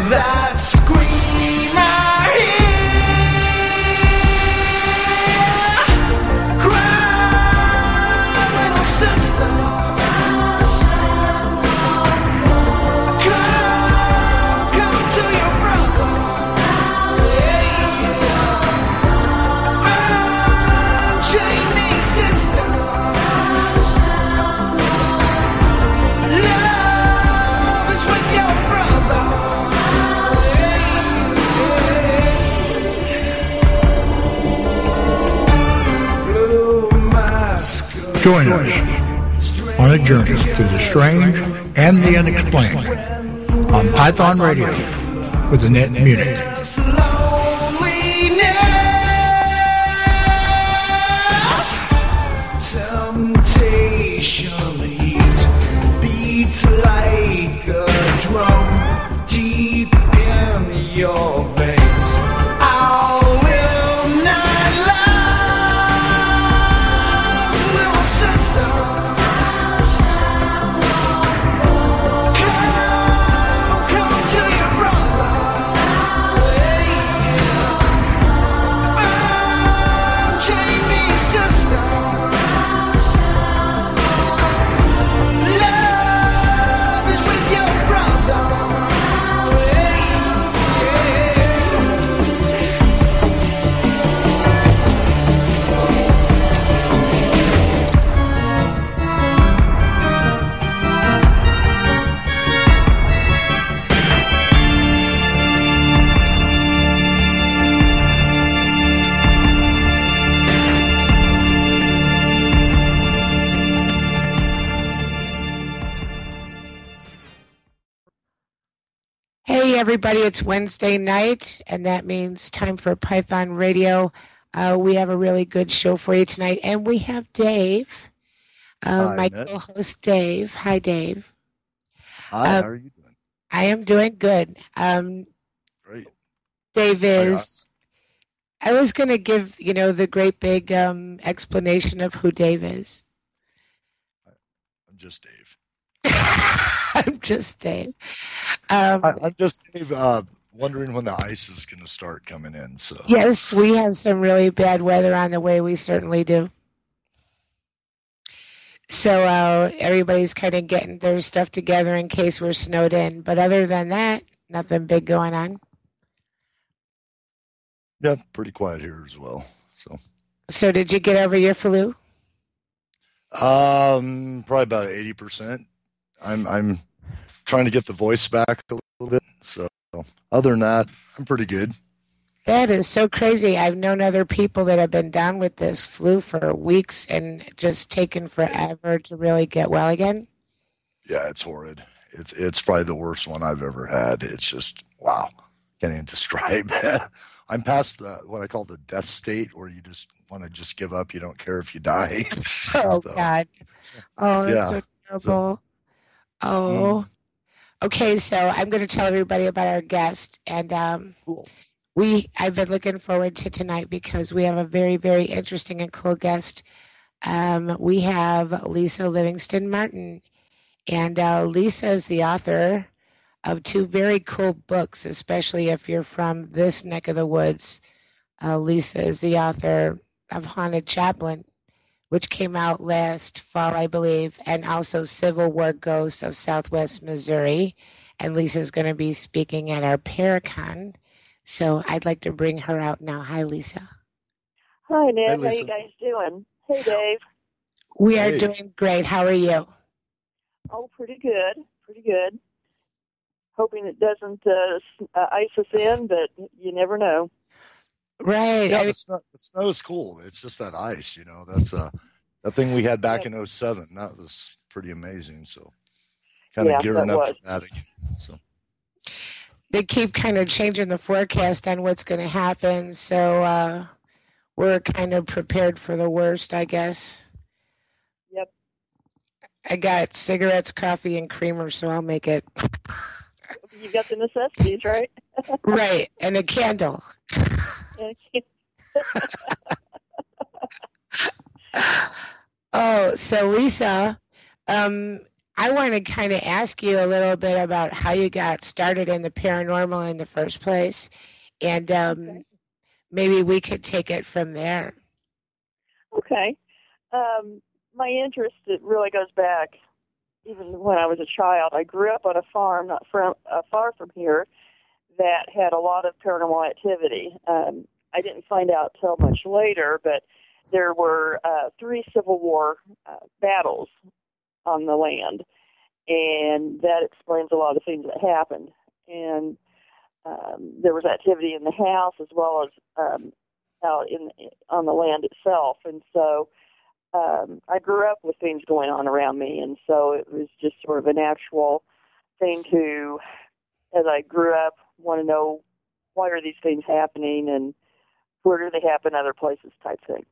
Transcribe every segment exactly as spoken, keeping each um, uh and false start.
that scream I hear. Cry, little sister. Come, come to your brother. Yeah. Unchain me, sister. Love is with your brother. Join us on a journey through the strange and the unexplained on Python Radio with Annette Munich. Temptation heat beats like a drum deep in your veins. I will not lose, little sister. Come, come to your brother. Unchain me, sister. Love is with your brother. Hey everybody, it's Wednesday night, and that means time for Python Radio. Uh, we have a really good show for you tonight, and we have Dave, uh, Hi, my Annette. co-host Dave. Hi, Dave. Hi, Um, how are you doing? I am doing good. Um, Great. Dave I- I- is. I was going to give you know the great big um, explanation of who Dave is. I'm just Dave. I'm just Dave. Um, I, I'm just Dave. Uh, wondering when the ice is going to start coming in. So Yes, we have some really bad weather on the way. We certainly do. So uh, everybody's kind of getting their stuff together in case we're snowed in. But other than that, nothing big going on. yeah, pretty quiet here as well. So So did you get over your flu? um, probably about eighty percent. I'm I'm trying to get the voice back a little bit. So other than that, I'm pretty good. That is so crazy. I've known other people that have been down with this flu for weeks and just taken forever to really get well again. Yeah, it's horrid. It's it's probably the worst one I've ever had. It's just wow, can't even describe. I'm past the what I call the death state, where you just want to just give up. You don't care if you die. Oh, So, God. Oh, that's yeah. so terrible. Oh. Okay, so I'm going to tell everybody about our guest. And um, Cool. we, I've been looking forward to tonight because we have a very, very interesting and cool guest. Um, we have Lisa Livingston Martin. And uh, Lisa is the author of two very cool books, especially if you're from this neck of the woods. Uh, Lisa is the author of Haunted Chaplain, which came out last fall, I believe, and also Civil War Ghosts of Southwest Missouri. And Lisa's going to be speaking at our Paracon. So I'd like to bring her out now. Hi, Lisa. Hi, Ned. Hey, How Lisa. you guys doing? Hey, Dave. We are Hey. doing great. How are you? Oh, pretty good. Pretty good. Hoping it doesn't uh, s- uh, ice us in, but you never know. Right. Yeah, I- the snow, the snow is cool. It's just that ice, you know. That's uh, that thing we had back in oh seven. That was pretty amazing. So, kind of Yeah, gearing that up was. for that again. So, they keep kind of changing the forecast on what's going to happen. So uh, we're kind of prepared for the worst, I guess. Yep. I got cigarettes, coffee, and creamer, so I'll make it. You got the necessities, right? Right. And a candle. Oh, so Lisa, um, I want to kind of ask you a little bit about how you got started in the paranormal in the first place, and um, Okay. maybe we could take it from there. Okay. Um, my interest, it really goes back even when I was a child. I grew up on a farm not from, uh, far from here that had a lot of paranormal activity. Um, I didn't find out till much later, but there were uh, three Civil War uh, battles on the land, and that explains a lot of things that happened. And um, there was activity in the house as well as um, out in on the land itself, and so um, I grew up with things going on around me, and so it was just sort of a natural thing to, as I grew up, want to know why are these things happening and where do they happen other places type thing.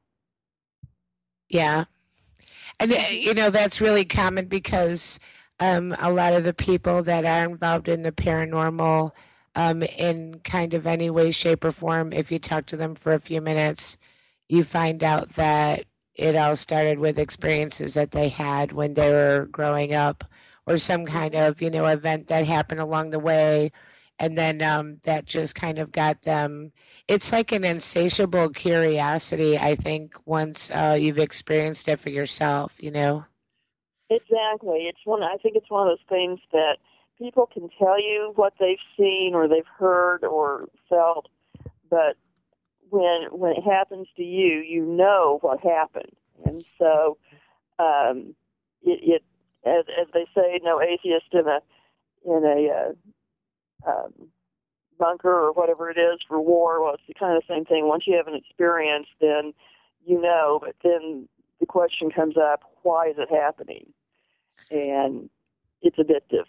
Yeah. And, uh, you know, that's really common because um, a lot of the people that are involved in the paranormal um, in kind of any way, shape, or form, if you talk to them for a few minutes, you find out that it all started with experiences that they had when they were growing up or some kind of, you know, event that happened along the way. And then um, that just kind of got them. It's like an insatiable curiosity, I think, once uh, you've experienced it for yourself, you know? Exactly. It's one. I think it's one of those things that people can tell you what they've seen or they've heard or felt, but when when it happens to you, you know what happened, and so um, it, it as as they say, no atheist in a in a uh, um, bunker or whatever it is for war. Well, it's the kind of same thing. Once you have an experience, then you know, but then the question comes up: why is it happening? And it's addictive.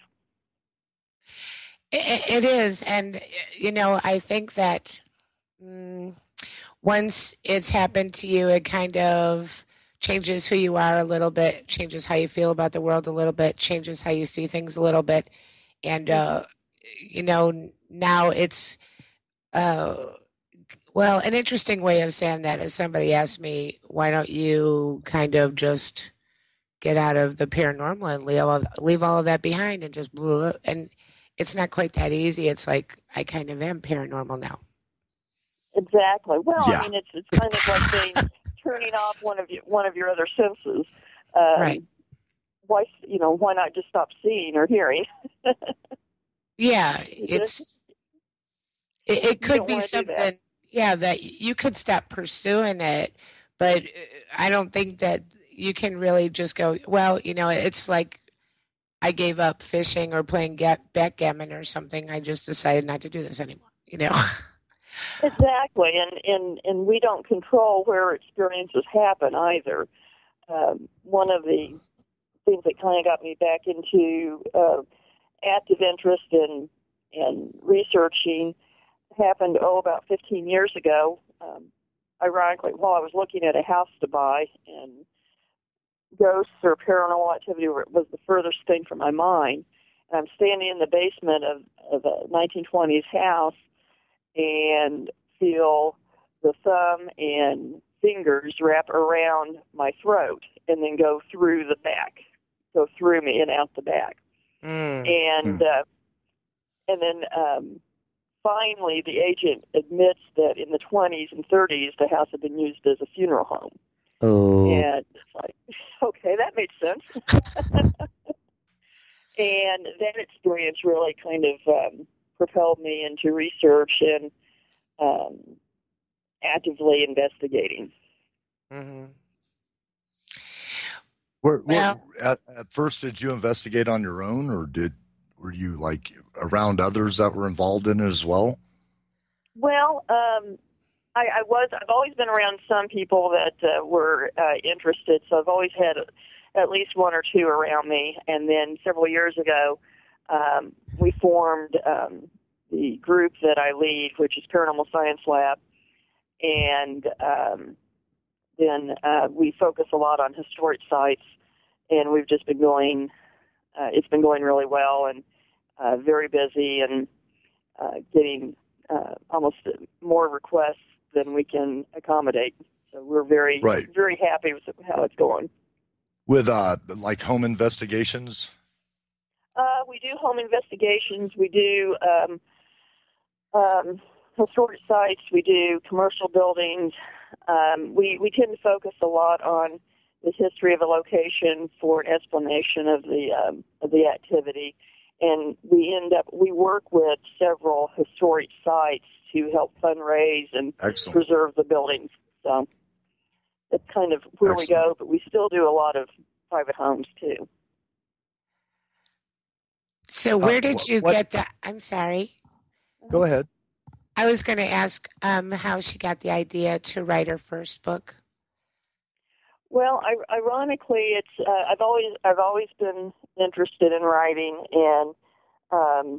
It, it is. And, you know, I think that mm, once it's happened to you, it kind of changes who you are a little bit, changes how you feel about the world a little bit, changes how you see things a little bit. And, uh, you know, now it's, uh, well, an interesting way of saying that is somebody asked me, why don't you kind of just get out of the paranormal and leave all, leave all of that behind and just blew it. And it's not quite that easy. It's like I kind of am paranormal now. Exactly. Well, Yeah. I mean, it's it's kind of like saying turning off one of your one of your other senses. Um, Right. Why, you know, why not just stop seeing or hearing? Yeah, You it's it, it you could don't be want to do that. something, yeah, that you could stop pursuing it, but uh, I don't think that you can really just go, well, you know, it's like I gave up fishing or playing ga- backgammon or something. I just decided not to do this anymore, you know? Exactly, and and and we don't control where experiences happen either. Um, one of the things that kind of got me back into uh, active interest in in researching happened oh about fifteen years ago. Um, ironically, while I was looking at a house to buy, and ghosts or paranormal activity were- was the furthest thing from my mind. And I'm standing in the basement of, of a nineteen twenties house and feel the thumb and fingers wrap around my throat and then go through the back, go through me and out the back. Mm. And uh, and then um, finally, the agent admits that in the twenties and thirties, the house had been used as a funeral home. Oh. And it's like, okay, that makes sense. And that experience really kind of um, propelled me into research and um, actively investigating. Mm-hmm. Where, where, Well, at, at first, did you investigate on your own, or did were you like around others that were involved in it as well? Well, um, I, I was. I've always been around some people that uh, were uh, interested, so I've always had at least one or two around me. And then several years ago, um, we formed um, the group that I lead, which is Paranormal Science Lab, and um, then uh, we focus a lot on historic sites, and we've just been going. Uh, it's been going really well and uh, very busy, and uh, getting uh, almost more requests than we can accommodate. So we're very, Right. very happy with how it's going. With uh, like home investigations, we do home investigations. We do um, um, historic sites. We do commercial buildings. Um, we, we tend to focus a lot on the history of a location for an explanation of the um, of the activity. And we end up, we work with several historic sites to help fundraise and Excellent. preserve the buildings. So that's kind of where Excellent. we go, but we still do a lot of private homes too. So where Uh, did wh- you what- get that? I'm sorry. Go ahead. I was going to ask um, how she got the idea to write her first book. Well, I, ironically, it's uh, I've always I've always been interested in writing and um,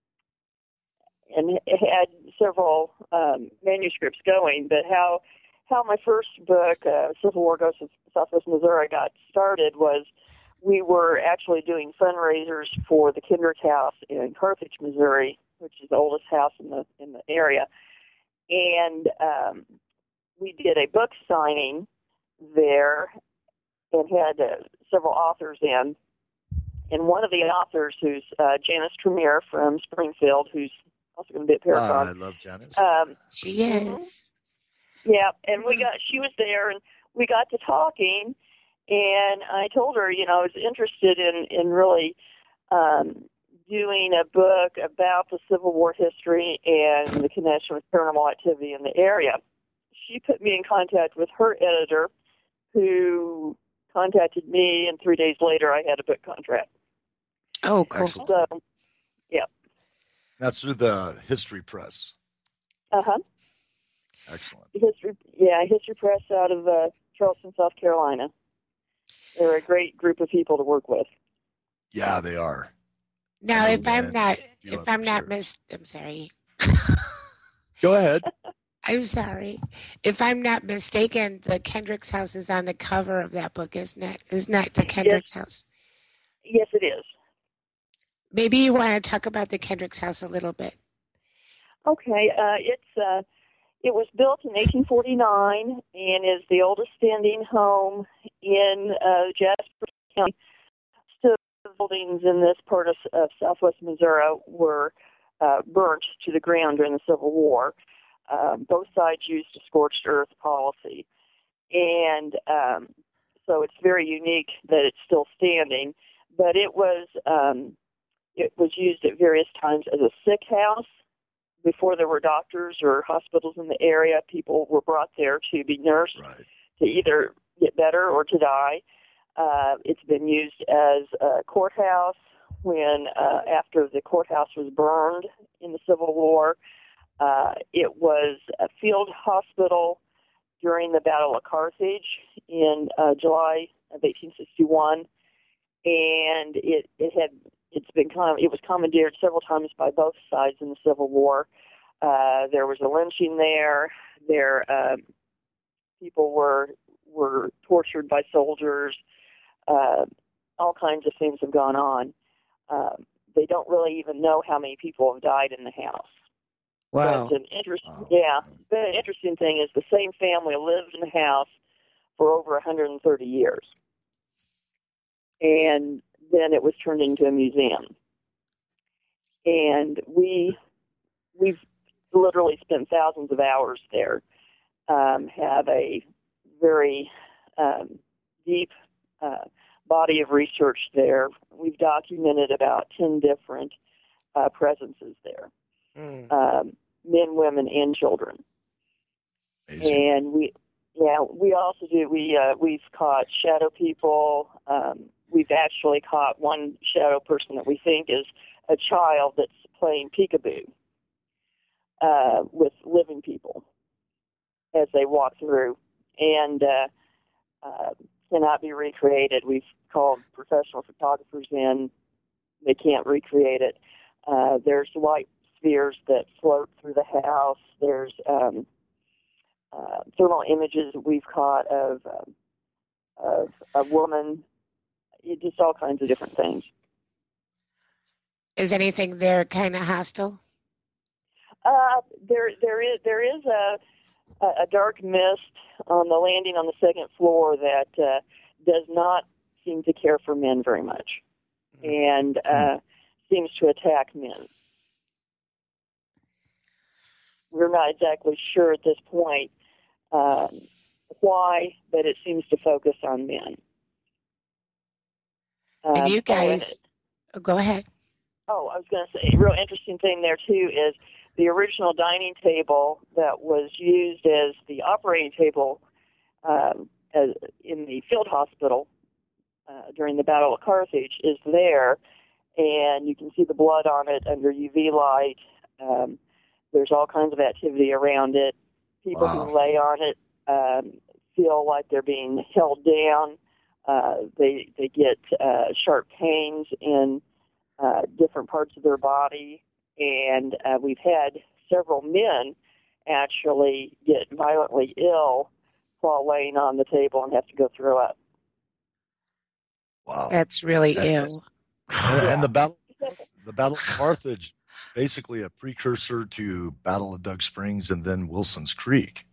and had several um, manuscripts going. But how how my first book, uh, Civil War Ghosts of Southwest Missouri, got started was we were actually doing fundraisers for the Kendrick House in Carthage, Missouri, which is the oldest house in the in the area, and um, we did a book signing there and had uh, several authors in. And one of the authors, who's uh, Janice Tremere from Springfield, who's also going to be at Ah, I Paracon. love Janice. Um, She Mhm. is. yeah, and we got she was there, and we got to talking, and I told her, you know, I was interested in in really um, doing a book about the Civil War history and the connection with paranormal activity in the area. She put me in contact with her editor, who contacted me, and three days later I had a book contract. Oh, cool. Excellent. So, That's through the History Press. uh-huh. Excellent. History, yeah, History Press out of uh, Charleston, South Carolina. They're a great group of people to work with. Yeah, they are. Now, I know if I'm Ben, not, you if are I'm for not sure. mis, I'm sorry. Go ahead. I'm sorry. If I'm not mistaken, the Kendrick's house is on the cover of that book, isn't it? Isn't that the Kendrick's house? Yes, it is. Maybe you want to talk about the Kendrick's house a little bit. Okay, uh, it's uh, it was built in eighteen forty-nine and is the oldest standing home in uh, Jasper County. Still, buildings in this part of, of southwest Missouri were uh, burnt to the ground during the Civil War. Um, both sides used a scorched earth policy, and um, so it's very unique that it's still standing. But it was um, it was used at various times as a sick house. Before there were doctors or hospitals in the area, people were brought there to be nursed, Right. to either get better or to die. Uh, it's been used as a courthouse when, uh, after the courthouse was burned in the Civil War. Uh, it was a field hospital during the Battle of Carthage in uh, July of eighteen sixty-one, and it it had it's been com- it was commandeered several times by both sides in the Civil War. Uh, there was a lynching there. There, um, people were were tortured by soldiers. Uh, all kinds of things have gone on. Um, they don't really even know how many people have died in the house. Wow. But an interest, Wow. yeah. But an interesting thing is the same family lived in the house for over one hundred thirty years, and then it was turned into a museum. And we we've literally spent thousands of hours there. Um, have a very um, deep uh, body of research there. We've documented about ten different uh, presences there. Mm. Um, men, women, and children. Amazing. And we, yeah, we also do. We uh, we've caught shadow people. Um, we've actually caught one shadow person that we think is a child that's playing peekaboo uh, with living people as they walk through, and uh, uh, cannot be recreated. We've called professional photographers in; they can't recreate it. Uh, there's light spheres that float through the house. There's um, uh, thermal images that we've caught of um, of a woman. It, just all kinds of different things. Is anything there kind of hostile? Uh, there, there is there is a a dark mist on the landing on the second floor that uh, does not seem to care for men very much, and uh, seems to attack men. We're not exactly sure at this point um, why, but it seems to focus on men. Um, And you oh, and guys, it- oh, go ahead. Oh, I was going to say, a real interesting thing there, too, is the original dining table that was used as the operating table um, as, in the field hospital uh, during the Battle of Carthage is there, and you can see the blood on it under U V light. Um, there's all kinds of activity around it. People Wow. who lay on it um, feel like they're being held down. Uh, they, they get uh, sharp pains in Uh, different parts of their body, and uh, we've had several men actually get violently ill while laying on the table and have to go throw up. Wow. That's really And- ill. And, and the battle, the Battle of Carthage is basically a precursor to Battle of Doug Springs and then Wilson's Creek.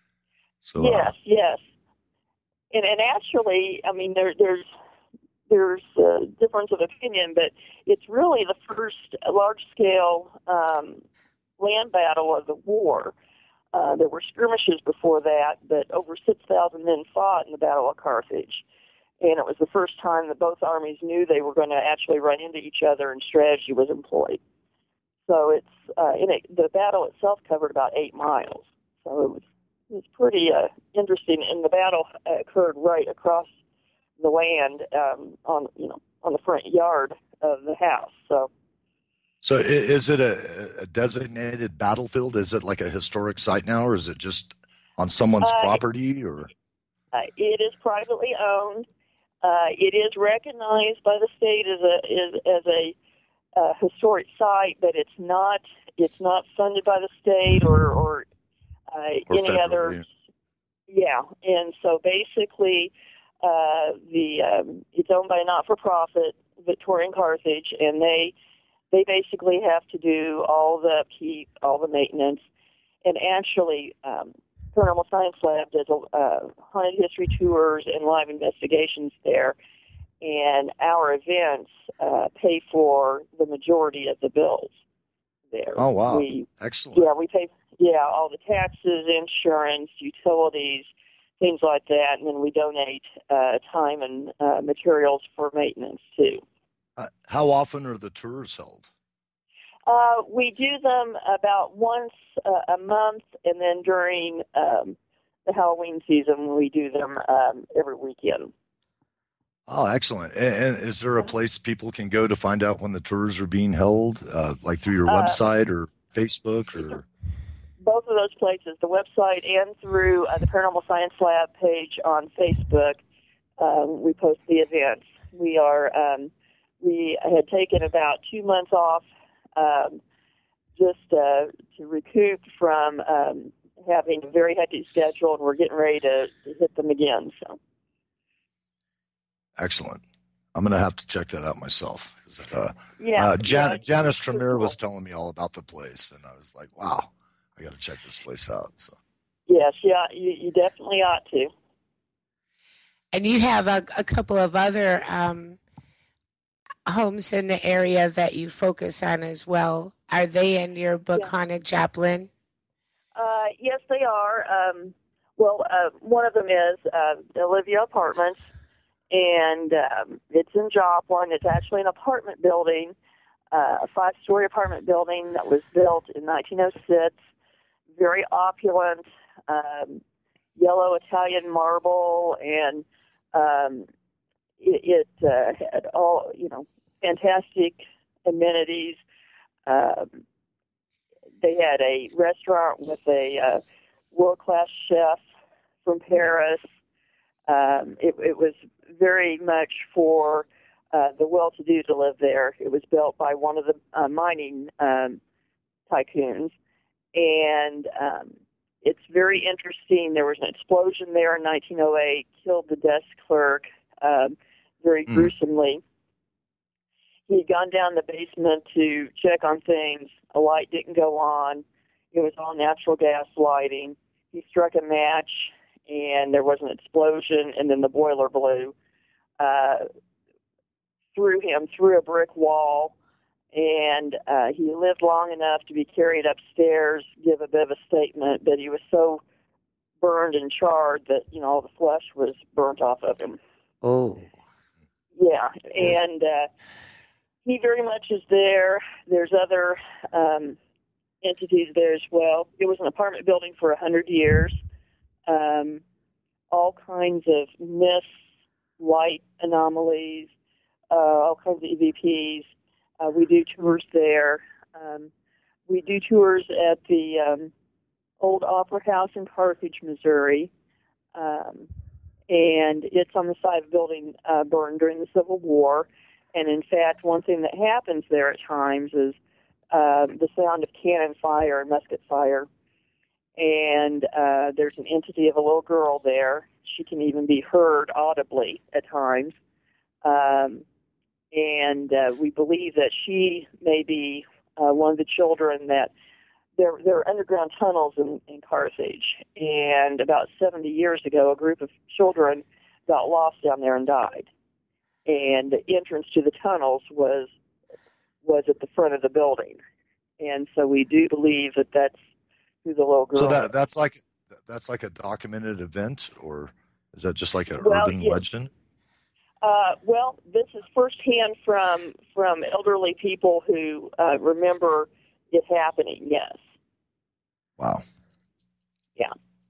So uh, Yes, yes, and and actually, I mean, there, there's there's a difference of opinion, but it's really the first large-scale um, land battle of the war. Uh, there were skirmishes before that, but over six thousand men fought in the Battle of Carthage. And it was the first time that both armies knew they were going to actually run into each other and strategy was employed. So it's uh, in it, the battle itself covered about eight miles. So it was, it was pretty uh, interesting. And the battle occurred right across the land um, on you know on the front yard of the house. So, So i- is it a, a designated battlefield? Is it like a historic site now, or is it just on someone's Uh, property? Or uh, it is privately owned. Uh, it is recognized by the state as a is, as a uh, historic site, but it's not it's not funded by the state or or, uh, Or any other. federally. Yeah, and so basically, uh, the um, it's owned by a not-for-profit, Victorian Carthage, and they they basically have to do all the upkeep, all the maintenance, and actually, um, Paranormal Science Lab does uh, haunted history tours and live investigations there, and our events uh, pay for the majority of the bills there. Oh, wow. We, excellent. yeah, we pay yeah all the taxes, insurance, utilities, things like that, and then we donate uh, time and uh, materials for maintenance too. Uh, how often are the tours held? Uh, we do them about once uh, a month, and then during um, the Halloween season, we do them um, every weekend. Oh, excellent. And, and is there a place people can go to find out when the tours are being held, uh, like through your Uh, website or Facebook? Or Both of those places, the website and through uh, the Paranormal Science Lab page on Facebook, um, we post the events. We are um, we had taken about two months off um, just uh, to recoup from um, having a very hectic schedule, and we're getting ready to, to hit them again. So. Excellent. I'm going to have to check that out myself. Is that, uh, Yeah, uh, Jan- yeah, Janice pretty Tremere cool. was telling me all about the place, and I was like, wow, I got to check this place out. So Yes, yeah, you, you definitely ought to. And you have a, a couple of other um, homes in the area that you focus on as well. Are they in your book, Yeah. Haunted Joplin? Uh, yes, they are. Um, well, uh, one of them is uh, the Olivia Apartments, and um, it's in Joplin. It's actually an apartment building, uh, a five-story apartment building that was built in nineteen oh six. Very opulent, um, yellow Italian marble, and um, it, it uh, had all, you know, fantastic amenities. Um, they had a restaurant with a uh, world-class chef from Paris. Um, it, it was very much for uh, the well-to-do to live there. It was built by one of the uh, mining um, tycoons, and um, it's very interesting. There was an explosion there in nineteen oh eight, killed the desk clerk um, very Mm. gruesomely. He had gone down the basement to check on things. A light didn't go on. It was all natural gas lighting. He struck a match, and there was an explosion, and then the boiler blew uh, through him, through a brick wall. and uh, he lived long enough to be carried upstairs, give a bit of a statement, but he was so burned and charred that, you know, all the flesh was burnt off of him. Oh. Yeah, and uh, he very much is there. There's other um, entities there as well. It was an apartment building for a hundred years. Um, all kinds of myths, light anomalies, uh, all kinds of E V Ps. Uh, we do tours there. Um, we do tours at the um, old Opera House in Carthage, Missouri. Um, and it's on the side of the building uh, burned during the Civil War. And in fact, one thing that happens there at times is uh, the sound of cannon fire and musket fire. And uh, there's an entity of a little girl there. She can even be heard audibly at times. Um, and uh, we believe that she may be uh, one of the children that there, there are underground tunnels in, in Carthage. And about seventy years ago, a group of children got lost down there and died. And the entrance to the tunnels was was at the front of the building. And so we do believe that that's who the little girl So that is. that's like that's like a documented event, or is that just like an Well, urban yeah. legend? Uh, well, this is firsthand from from elderly people who uh, remember it happening. Yes, Wow. yeah,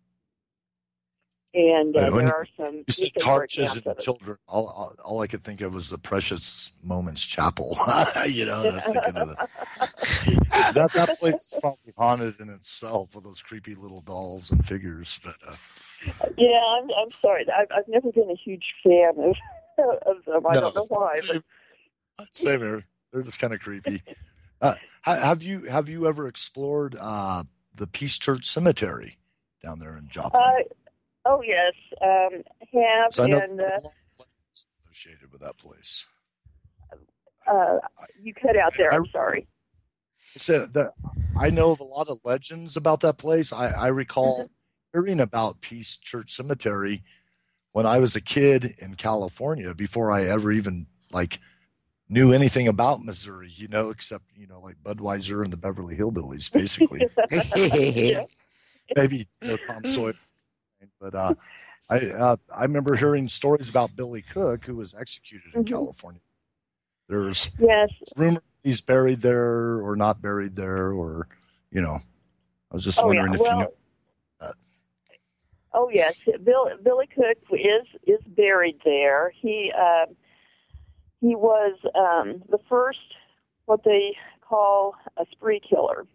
and uh, Wait, when there are some. You said newspaper cartridges accounts and of it. children. All, all, all I could think of was the Precious Moments Chapel. you know, I was thinking of the, that that place is probably haunted in itself with those creepy little dolls and figures. But uh, Yeah, I'm, I'm sorry. I've, I've never been a huge fan of, of them. I no, don't know why. Same, same here. They're just kind of creepy. Uh, ha- have you have you ever explored uh, the Peace Church Cemetery down there in Joplin? Uh, oh, yes. Um, have, So I know and there are uh, a lot of legends associated with that place. uh, you cut out there. I- I'm sorry. So the, I know of a lot of legends about that place. I, I recall Mm-hmm. hearing about Peace Church Cemetery when I was a kid in California before I ever even like knew anything about Missouri, you know, except, you know, like Budweiser and the Beverly Hillbillies, basically. Yeah. Maybe you know, Tom Sawyer. But uh, I uh, I remember hearing stories about Billy Cook, who was executed in Mhm. California. There's Yes. rumors he's buried there or not buried there, or, you know, I was just Oh, wondering yeah. if Well, you know. that. Oh yes, Bill, Billy Cook is is buried there. He uh, he was um, the first what they call a spree killer,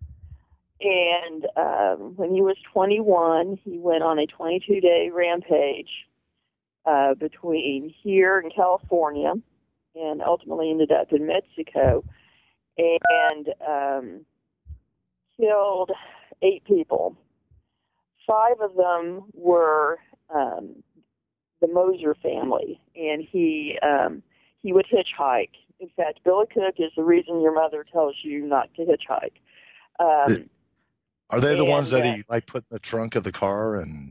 and um, when he was twenty-one, he went on a twenty-two day rampage uh, between here in California, and ultimately ended up in Mexico, and um, killed eight people. Five of them were um, the Moser family, and he um, he would hitchhike. In fact, Billy Cook is the reason your mother tells you not to hitchhike. Um, Are they the ones and, that uh, he like put in the trunk of the car and?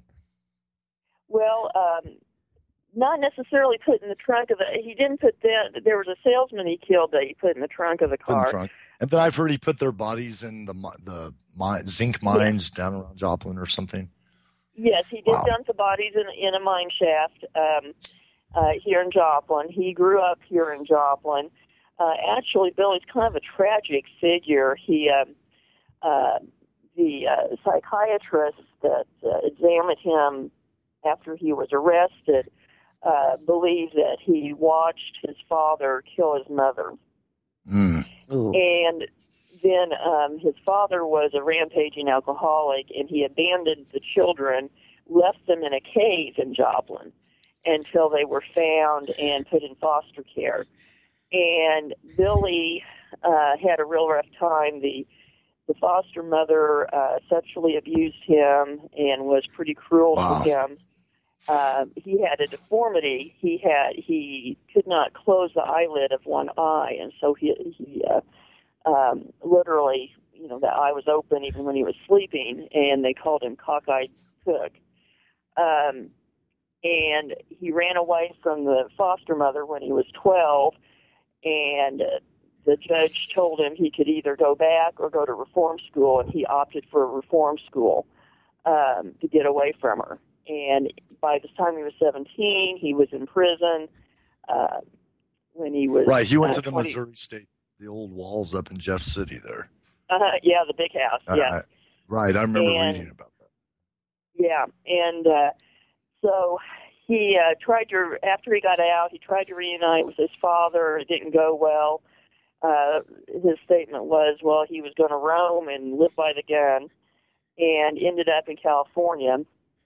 well, um, not necessarily put in the trunk of the. He didn't put that. There was a salesman he killed that he put in the trunk of the Put in car. the trunk. And then I've heard he put their bodies in the mi- the mine, zinc mines down around Joplin or something. Yes, he did Wow. dump the bodies in, in a mine shaft um, uh, here in Joplin. He grew up here in Joplin. Uh, actually, Billy's kind of a tragic figure. He, um, uh, the uh, psychiatrist that uh, examined him after he was arrested, uh, believed that he watched his father kill his mother. Mm. Ooh. And then um, his father was a rampaging alcoholic, and he abandoned the children, left them in a cave in Joplin until they were found and put in foster care. And Billy uh, had a real rough time. The the foster mother uh, sexually abused him and was pretty cruel Wow. to him. Uh, he had a deformity. He had he could not close the eyelid of one eye, and so he he uh, um, literally, you know, the eye was open even when he was sleeping, and they called him Cockeyed Cook. Um, and he ran away from the foster mother when he was twelve, and uh, the judge told him he could either go back or go to reform school, and he opted for a reform school um, to get away from her. And by the time he was seventeen, he was in prison. Uh, when he was right, he went uh, to the twenty Missouri State, the old walls up in Jeff City there. Uh, yeah, the big house. Uh, Yeah, I, right. I remember And- reading about that. yeah, and uh, so he uh, tried to. After he got out, he tried to reunite with his father. It didn't go well. Uh, his statement was, well, he was going to roam and live by the gun, and ended up in California.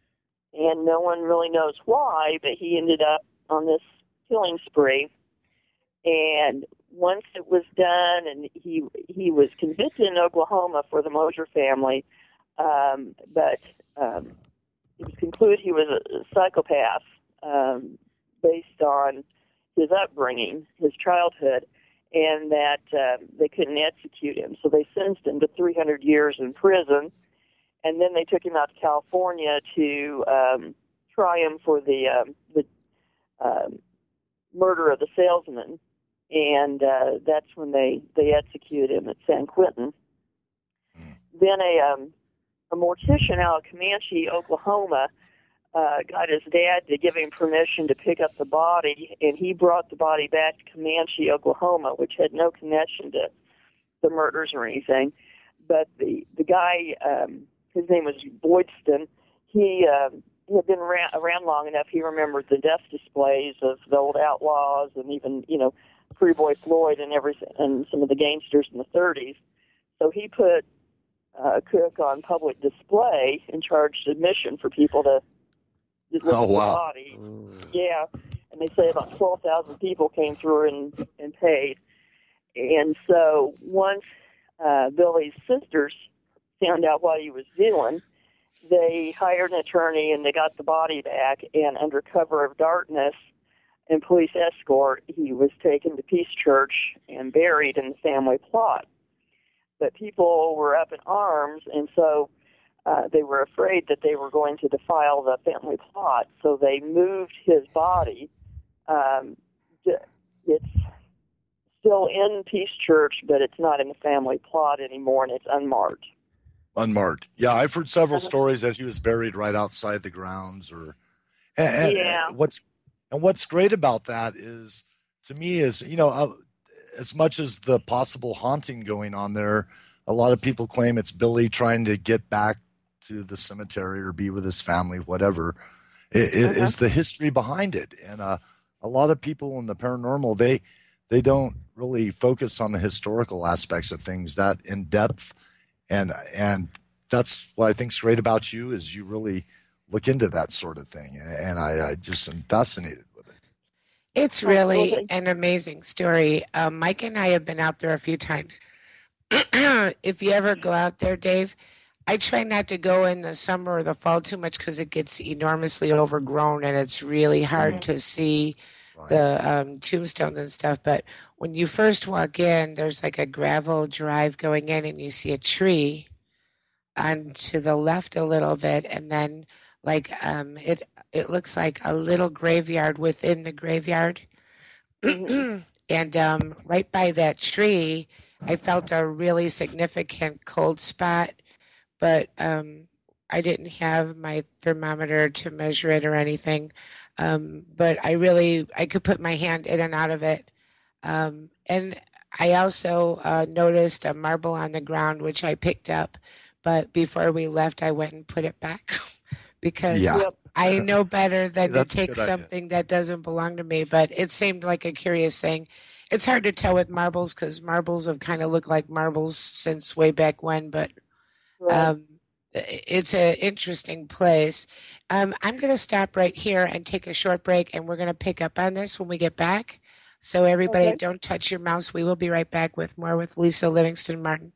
And no one really knows why, but he ended up on this killing spree. And once it was done, and he he was convicted in Oklahoma for the Mosier family, um, but um, it was concluded he was a psychopath um, based on his upbringing, his childhood, and that uh, they couldn't execute him. So they sentenced him to three hundred years in prison, and then they took him out to California to um, try him for the um, the um, murder of the salesman. And uh, that's when they, they executed him at San Quentin. Mm. Then a um, a mortician out of Comanche, Oklahoma, uh, got his dad to give him permission to pick up the body, and he brought the body back to Comanche, Oklahoma, which had no connection to the murders or anything. But the the guy, um, his name was Boydston, he um, had been around, around long enough. He remembered the death displays of the old outlaws, and even, you know, Free Boy Floyd and everything, and some of the gangsters in the thirties. So he put uh, Cook on public display and charged admission for people to look Oh, at the wow. body. Yeah, and they say about twelve thousand people came through and, and paid. And so once uh, Billy's sisters found out what he was doing, they hired an attorney and they got the body back, and under cover of darkness and police escort, he was taken to Peace Church and buried in the family plot. But people were up in arms, and so uh, they were afraid that they were going to defile the family plot, so they moved his body. Um, it's still in Peace Church, but it's not in the family plot anymore, and it's unmarked. Unmarked. Yeah, I've heard several Uh-huh. stories that he was buried right outside the grounds, or and, and- Yeah. and what's and what's great about that is, to me, is, you know, uh, as much as the possible haunting going on there, a lot of people claim it's Billy trying to get back to the cemetery or be with his family, whatever. It, it Uh-huh. is the history behind it, and uh, a lot of people in the paranormal, they they don't really focus on the historical aspects of things that in depth. And and that's what I think's great about you, is you really look into that sort of thing, and I, I just am fascinated with it. It's really Absolutely. an amazing story. Um, Mike and I have been out there a few times. If you ever go out there, Dave, I try not to go in the summer or the fall too much because it gets enormously overgrown and it's really hard to see Right. the um, tombstones and stuff. But when you first walk in, there's like a gravel drive going in, and you see a tree on to the left a little bit, and then like um, it it looks like a little graveyard within the graveyard. Mhm. And um, right by that tree, I felt a really significant cold spot, but um, I didn't have my thermometer to measure it or anything. Um, but I really, I could put my hand in and out of it. Um, and I also uh, noticed a marble on the ground, which I picked up. But before we left, I went and put it back because Yeah. Yep. I know better than to That's a take good idea. something that doesn't belong to me. But it seemed like a curious thing. It's hard to tell with marbles because marbles have kind of looked like marbles since way back when. But Right. um, i- it's an interesting place. Um, I'm going to stop right here and take a short break, and we're going to pick up on this when we get back. So everybody, Okay. don't touch your mouse. We will be right back with more with Lisa Livingston Martin.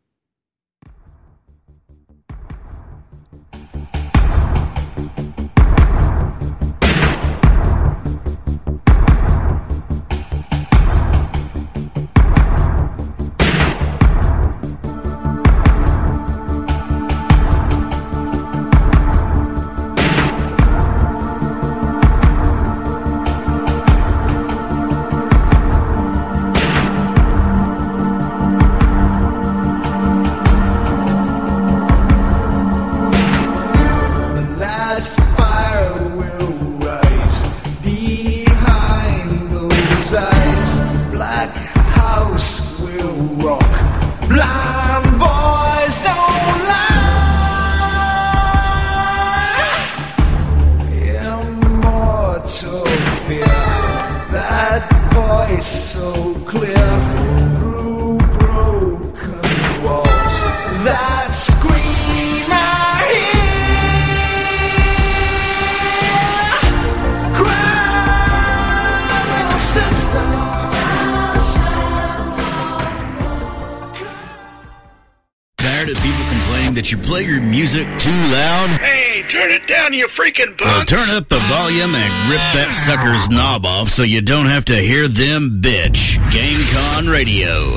you play your music too loud? Hey, turn it down, you freaking Well, punks! turn up the volume and rip that sucker's knob off so you don't have to hear them bitch. GameCon Radio.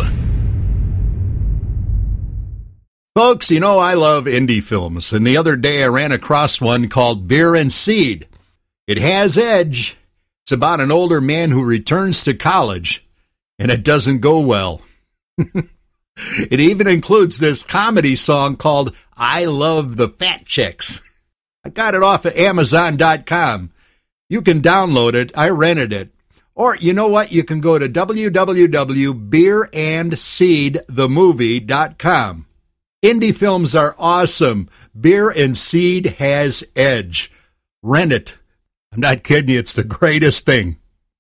Folks, you know I love indie films, and the other day I ran across one called Beer and Seed. It has edge. It's about an older man who returns to college, and it doesn't go well. It even includes this comedy song called I Love the Fat Chicks. I got it off of Amazon dot com. You can download it. I rented it. Or, you know what? You can go to w w w dot beer and seed the movie dot com. Indie films are awesome. Beer and Seed has edge. Rent it. I'm not kidding you. It's the greatest thing.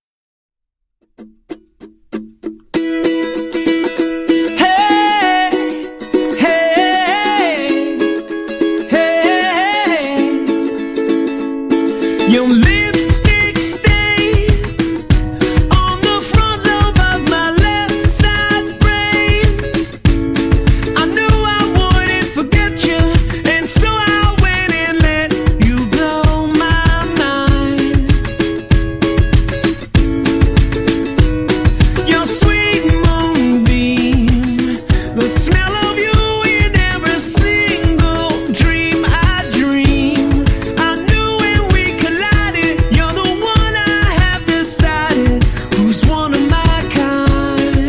Your lipstick stains on the front lobe of my left side brains. I knew I wouldn't forget you, and so I went and let you blow my mind. Your sweet moonbeam, the smell of you in every single dream I dream. I knew when we collided, you're the one I have decided who's one of my kind.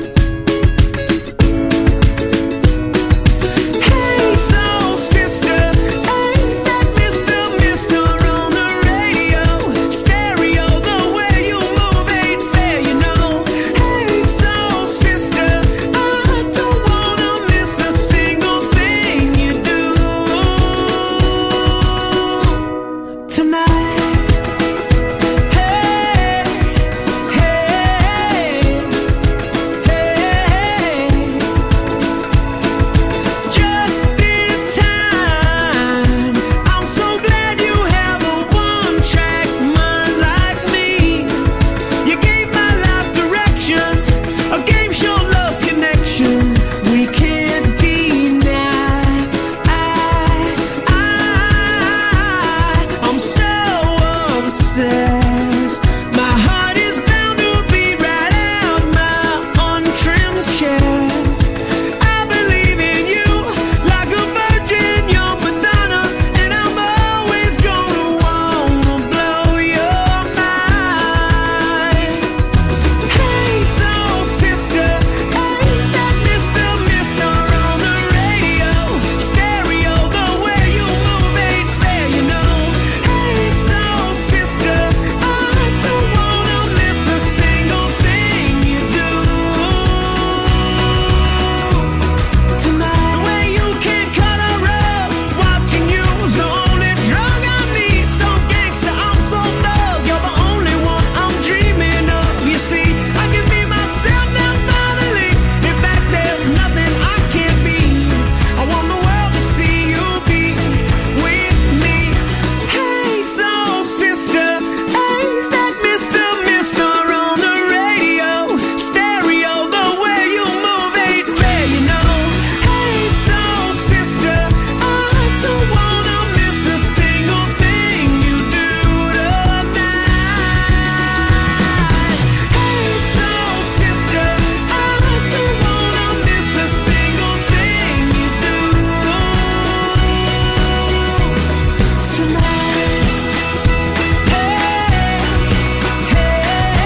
Hey, soul sister, ain't that Mister Mister on the radio? Stereo, the way you move ain't fair, you know. Hey, soul sister, I don't wanna miss a single thing you do tonight. Hey, hey, hey, just in time. I'm so glad you have a one-track mind like me. You gave my life direction, a game show love connection we can't deny. I, I, I'm so obsessed. My heart is bound to beat right out my untrimmed chest. I believe in you like a virgin, young Madonna, and I'm always gonna wanna blow your mind. Hey, soul sister, ain't that Mister Mister on the radio? Stereo, the way you move ain't fair, you know. Hey, soul sister, I don't wanna miss a single thing you do tonight. The way you can cut a rug, watching you's the only drug I need. So gangsta, I'm so thug, you're the only one I'm dreaming of. You see, I can be myself now finally. In fact, there's nothing I can't be. I want the world to see you be with me. Hey, soul sister, ain't that Mister Mister on the radio? Stereo, the way you move ain't fair, you know. Hey, soul sister, I don't wanna miss a single thing you do tonight. Hey, soul sister, I don't wanna miss a single thing you do tonight. Hey, hey,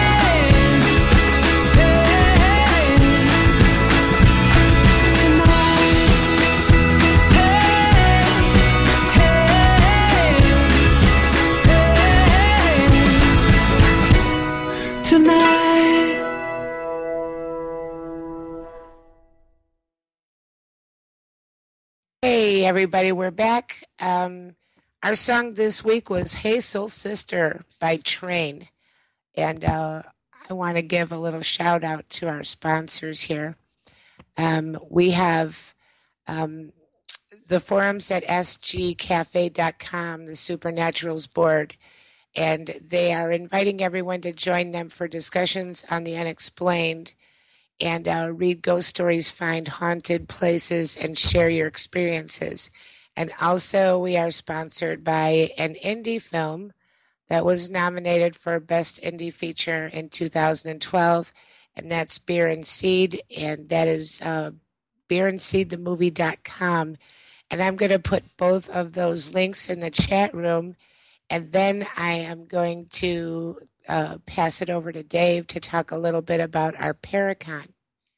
tonight. Tonight. Hey, everybody, we're back. Um, our song this week was Hey Soul Sister by Train. And uh, I want to give a little shout out to our sponsors here. Um, we have um, the forums at s g cafe dot com, the Supernaturals board, and they are inviting everyone to join them for discussions on the unexplained. and uh, read ghost stories, find haunted places, and share your experiences. And also, we are sponsored by an indie film that was nominated for Best Indie Feature in two thousand twelve, and that's Beer and Seed, and that is uh, beer and seed the movie dot com. And I'm going to put both of those links in the chat room, and then I am going to uh, pass it over to Dave to talk a little bit about our Paracon.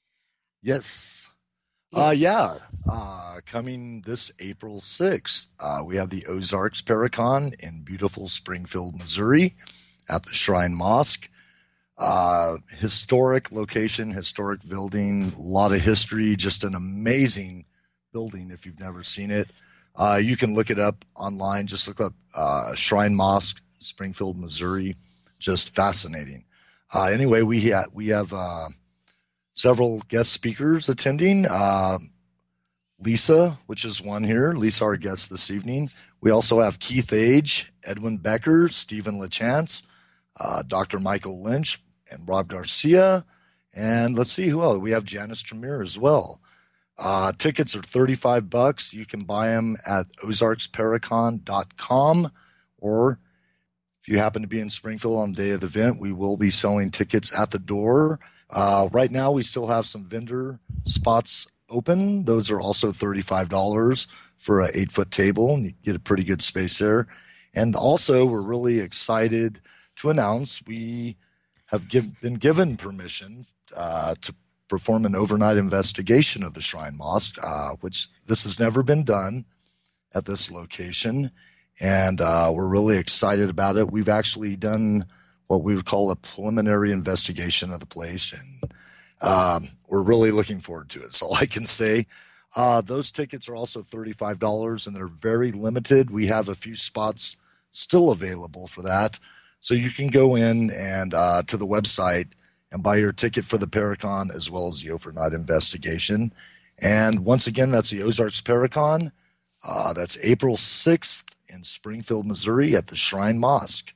Yes. Uh, yeah. Uh, coming this April sixth, uh, we have the Ozarks Paracon in beautiful Springfield, Missouri at the Shrine Mosque. Uh, historic location, historic building, a lot of history, just an amazing building if you've never seen it. Uh, you can look it up online. Just look up uh, Shrine Mosque, Springfield, Missouri. Just fascinating. Uh, anyway, we, ha- we have uh, several guest speakers attending. Uh, Lisa, which is one here. Lisa, our guest this evening. We also have Keith Age, Edwin Becker, Stephen LaChance, uh, Doctor Michael Lynch, and Rob Garcia. And let's see who else. We have Janice Tremere as well. Uh, tickets are thirty-five bucks. You can buy them at ozarks paracon dot com, or if you happen to be in Springfield on the day of the event, we will be selling tickets at the door. Uh, right now, we still have some vendor spots open. Those are also thirty-five dollars for an eight-foot table, and you get a pretty good space there. And also, we're really excited to announce we have give, been given permission uh, to perform an overnight investigation of the Shrine Mosque, uh, which this has never been done at this location. And uh, we're really excited about it. We've actually done what we would call a preliminary investigation of the place, and um, we're really looking forward to it. That's all I can say. Uh, those tickets are also thirty-five dollars, and they're very limited. We have a few spots still available for that. So you can go in and uh, to the website and buy your ticket for the Paracon as well as the overnight investigation. And once again, that's the Ozarks Paracon. Uh, that's April sixth in Springfield, Missouri at the Shrine Mosque.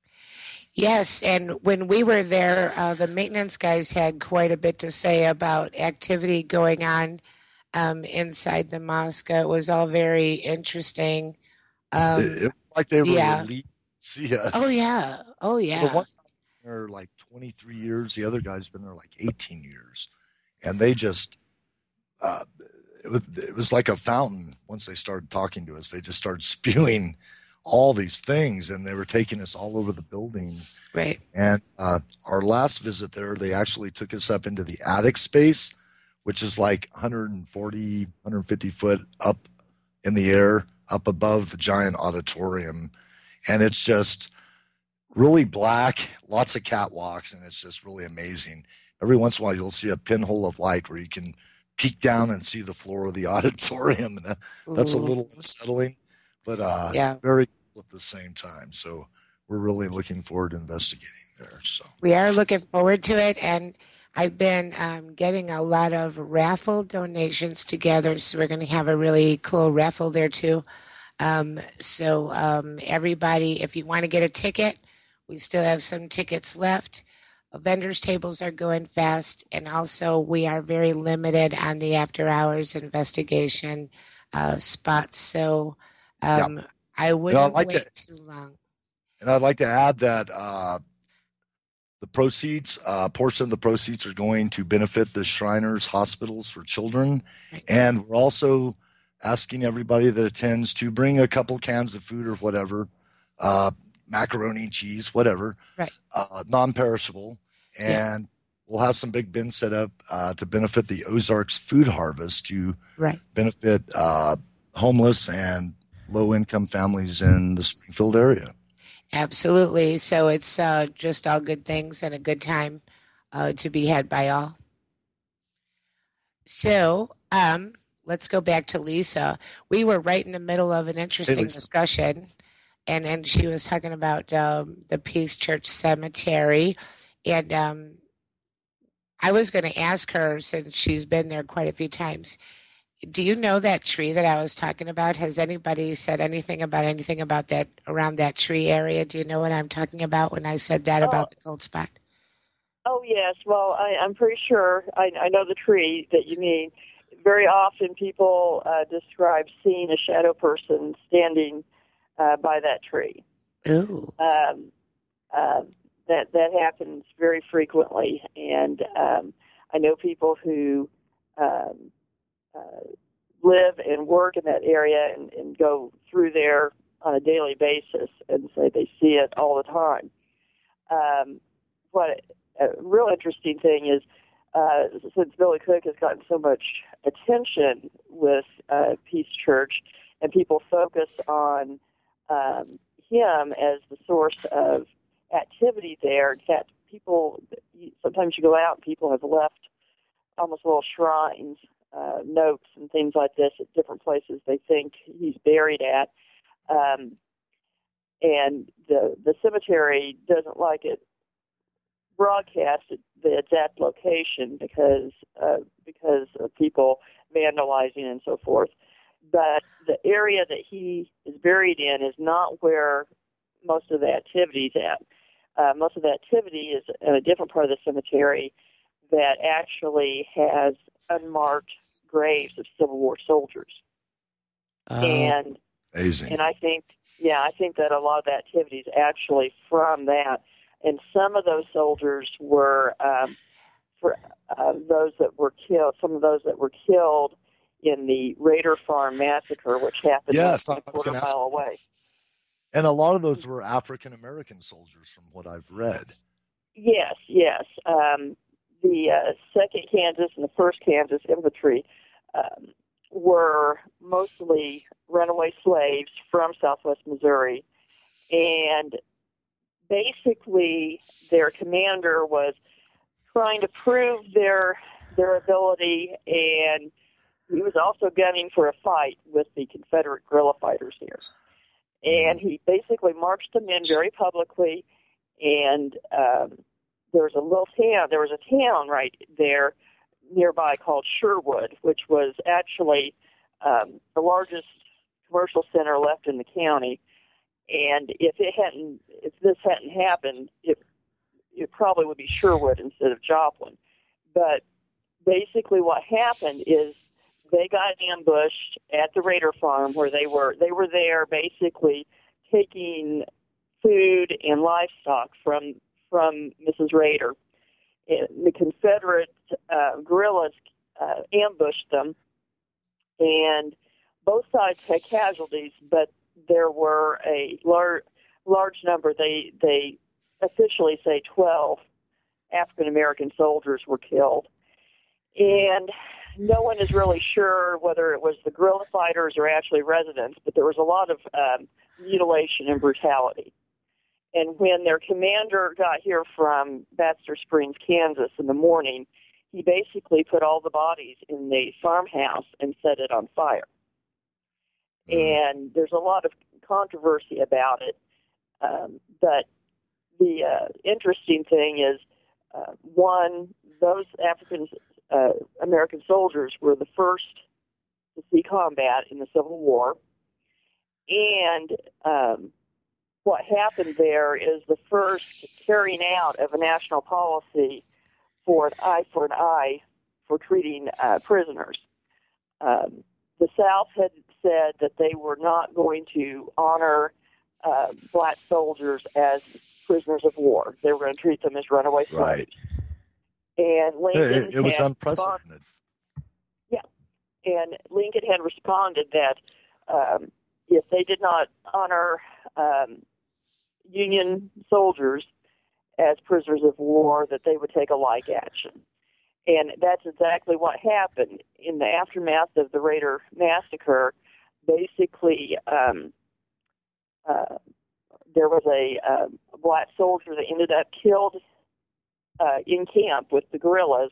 Yes, and when we were there, uh, the maintenance guys had quite a bit to say about activity going on um, inside the mosque. It was all very interesting. Um, it, it, like they were yeah. relieved to see us. Oh, yeah. Oh, yeah. The one there like twenty-three years. The other guy's been there like eighteen years. And they just, uh, it was, it was like a fountain. Once they started talking to us, they just started spewing all these things, and they were taking us all over the building. Right. And uh, our last visit there, they actually took us up into the attic space, which is like one forty, one fifty foot up in the air, up above the giant auditorium. And it's just really black, lots of catwalks, and it's just really amazing. Every once in a while, you'll see a pinhole of light where you can peek down and see the floor of the auditorium. And that, that's a little unsettling, but uh, yeah. very cool at the same time. So we're really looking forward to investigating there. So we are looking forward to it, and I've been um, getting a lot of raffle donations together, so we're going to have a really cool raffle there too. Um, so um, everybody, if you want to get a ticket, we still have some tickets left. Vendors tables are going fast, and also we are very limited on the after hours investigation uh, spots. So um, yeah. I wouldn't you know, like wait to, too long. And I'd like to add that uh, the proceeds, uh, portion of the proceeds are going to benefit the Shriners Hospitals for Children. Right. And we're also asking everybody that attends to bring a couple cans of food or whatever, uh, macaroni, cheese, whatever, right. uh, non-perishable. And yeah. we'll have some big bins set up uh, to benefit the Ozarks Food Harvest to right. benefit uh, homeless and low-income families in the Springfield area. Absolutely. So it's uh, just all good things and a good time uh, to be had by all. So um, let's go back to Lisa. We were right in the middle of an interesting hey, discussion, and, and she was talking about um, the Peace Church Cemetery. And um, I was going to ask her, since she's been there quite a few times, do you know that tree that I was talking about? Has anybody said anything about anything about that around that tree area? Do you know what I'm talking about when I said that oh. about the cold spot? Oh, yes. Well, I, I'm pretty sure I, I know the tree that you mean. Very often people uh, describe seeing a shadow person standing uh, by that tree. Ooh. Um, uh, that that happens very frequently, and um, I know people who um, uh, live and work in that area and, and go through there on a daily basis and say they see it all the time. Um, what a real interesting thing is, uh, since Billy Cook has gotten so much attention with uh, Peace Church, and people focus on um, him as the source of activity there. In fact, people, sometimes you go out and people have left almost little shrines, uh, notes and things like this at different places they think he's buried at. Um, and the the cemetery doesn't like it broadcast at the exact location because uh, because of people vandalizing and so forth. But the area that he is buried in is not where most of the activity's at. Uh, most of the activity is in a different part of the cemetery that actually has unmarked graves of Civil War soldiers. Oh. And Amazing. and I think, yeah, I think that a lot of the activity is actually from that. And some of those soldiers were um, for uh, those that were killed. Some of those that were killed in the Raider Farm massacre, which happened Yes, a I was quarter gonna ask mile you. away. And a lot of those were African American soldiers, from what I've read. Yes, yes. Um, the uh, Second Kansas and the First Kansas Infantry um, were mostly runaway slaves from Southwest Missouri, and basically their commander was trying to prove their their ability, and he was also gunning for a fight with the Confederate guerrilla fighters here. And he basically marched them in very publicly, and um, there was a little town, there was a town right there nearby called Sherwood, which was actually um, the largest commercial center left in the county. And if it hadn't, if this hadn't happened, it it probably would be Sherwood instead of Joplin. But basically, what happened is they got ambushed at the Raider Farm, where they were they were there basically taking food and livestock from from Missus Raider. And the Confederate uh, guerrillas uh, ambushed them, and both sides had casualties, but there were a large large number. They they officially say twelve African American soldiers were killed, and no one is really sure whether it was the guerrilla fighters or actually residents, but there was a lot of um, mutilation and brutality. And when their commander got here from Baxter Springs, Kansas in the morning, he basically put all the bodies in the farmhouse and set it on fire. And there's a lot of controversy about it. Um, but the uh, interesting thing is, uh, one, those African uh, American soldiers were the first to see combat in the Civil War. And um, what happened there is the first carrying out of a national policy for an eye for an eye for treating uh, prisoners. Um, the South had said that they were not going to honor uh, black soldiers as prisoners of war. They were going to treat them as runaway slaves. Right. And Lincoln It, it was had unprecedented. respond- yeah, and Lincoln had responded that um, if they did not honor um, Union soldiers as prisoners of war, that they would take a like action. And that's exactly what happened. In the aftermath of the Raider massacre, basically um, uh, there was a, uh, a black soldier that ended up killed uh, in camp with the guerrillas,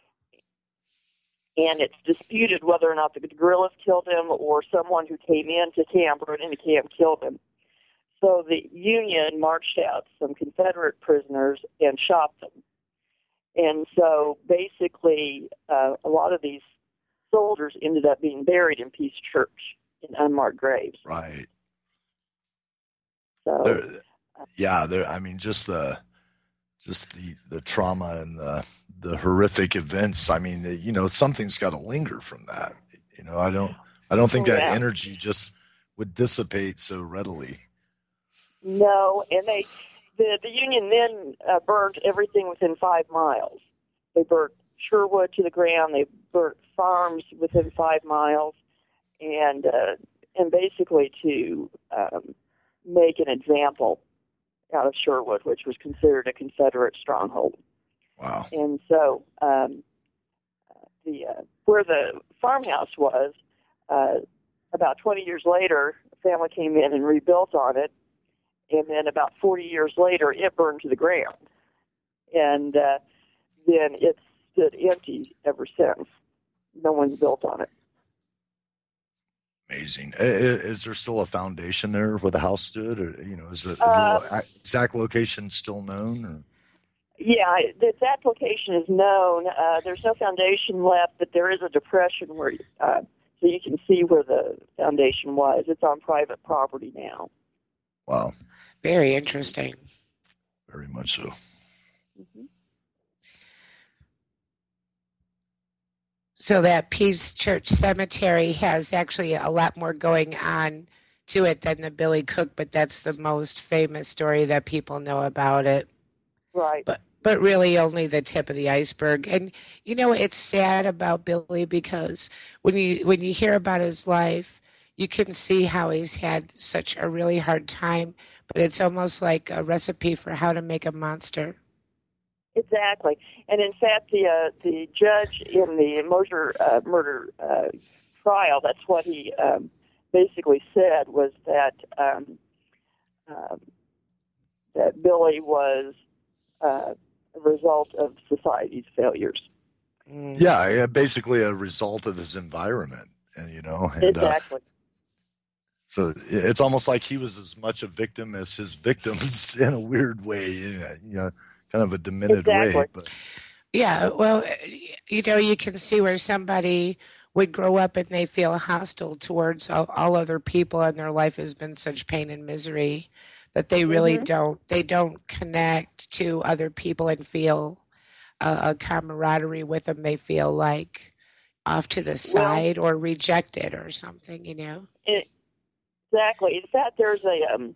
and it's disputed whether or not the guerrillas killed him or someone who came into camp or into camp killed him. So the Union marched out some Confederate prisoners and shot them. And so basically, uh, a lot of these soldiers ended up being buried in Peace Church in unmarked graves. Right. So, There, yeah, there. I mean, just the just the, the trauma and the the horrific events. I mean, the, you know, something's got to linger from that. You know, I don't I don't think Oh, that yeah. energy just would dissipate so readily. No, and they the the Union then uh, burned everything within five miles. They burnt Sherwood to the ground. They burnt farms within five miles, and uh, and basically to um, make an example out of Sherwood, which was considered a Confederate stronghold. Wow. And so um, the uh, where the farmhouse was, uh, about twenty years later, a family came in and rebuilt on it, and then about forty years later, it burned to the ground. And uh, then it's stood empty ever since. No one's built on it. Amazing. I- i- Is there still a foundation there where the house stood, or you know, is the, Uh, the exact location still known? Or? Yeah, the exact location is known. Uh, there's no foundation left, but there is a depression where, uh, so you can see where the foundation was. It's on private property now. Wow, Very interesting. very much so. Mm-hmm. So that Peace Church Cemetery has actually a lot more going on to it than the Billy Cook, but that's the most famous story that people know about it. Right. But but really only the tip of the iceberg. And you know, it's sad about Billy because when you when you hear about his life, you can see how he's had such a really hard time, but it's almost like a recipe for how to make a monster. Exactly. And in fact, the uh, the judge in the Mosher uh, murder uh, trial, that's what he um, basically said, was that um, um, that Billy was uh, a result of society's failures. Mm. Yeah, yeah, basically a result of his environment, and you know, and, Exactly. Uh, so it's almost like he was as much a victim as his victims in a weird way, you know, kind of a diminished Exactly. way. But Yeah, well, you know, you can see where somebody would grow up and they feel hostile towards all, all other people, and their life has been such pain and misery that they really Mhm. don't they don't connect to other people and feel a, a camaraderie with them. They feel like off to the side or rejected or something, you know. It, exactly. In fact, there's a um,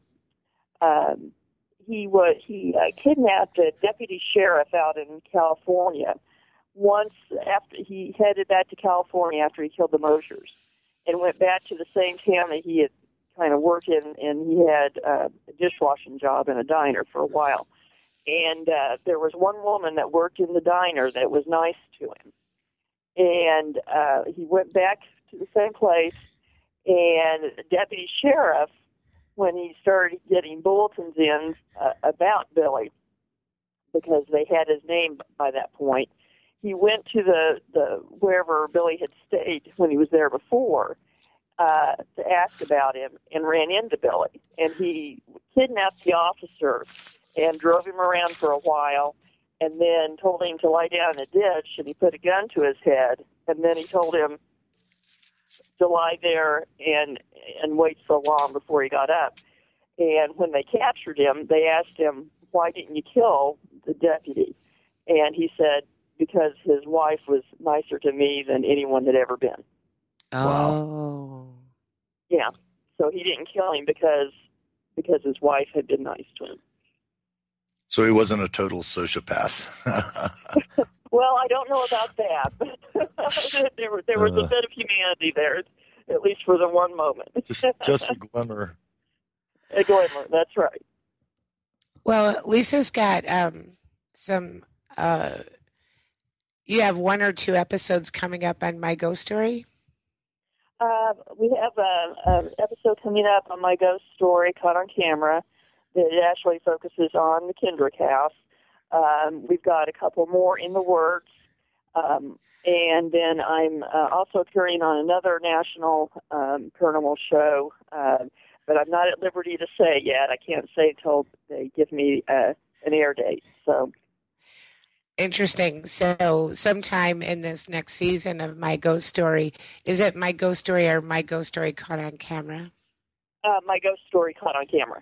um, he was he uh, kidnapped a deputy sheriff out in California. Once after he headed back to California after he killed the Moshers, and went back to the same town that he had kind of worked in, and he had uh, a dishwashing job in a diner for a while. And uh, there was one woman that worked in the diner that was nice to him. And uh, he went back to the same place, and the deputy sheriff, when he started getting bulletins in uh, about Billy, because they had his name by that point, he went to the, the wherever Billy had stayed when he was there before uh, to ask about him, and ran into Billy. And he kidnapped the officer and drove him around for a while, and then told him to lie down in a ditch, and he put a gun to his head, and then he told him to lie there and and wait so long before he got up. And when they captured him, they asked him, why didn't you kill the deputy? And he said, because his wife was nicer to me than anyone had ever been. Oh. Yeah. So he didn't kill him because because his wife had been nice to him. so he wasn't a total sociopath. Well, I don't know about that, but there, was- there was a bit of humanity there, at least for the one moment. just, just a glimmer. A glimmer, that's right. Well, Lisa's got um, some. Uh, you have one or two episodes coming up on My Ghost Story. Uh, we have an episode coming up on My Ghost Story, caught on camera, that actually focuses on the Kendrick house. Um, we've got a couple more in the works. Um, and then I'm uh, also appearing on another national um, paranormal show, uh, but I'm not at liberty to say yet. I can't say until they give me uh, an air date. So. Interesting. So sometime in this next season of My Ghost Story, is it My Ghost Story or My Ghost Story Caught on Camera? Uh, My Ghost Story, caught on camera.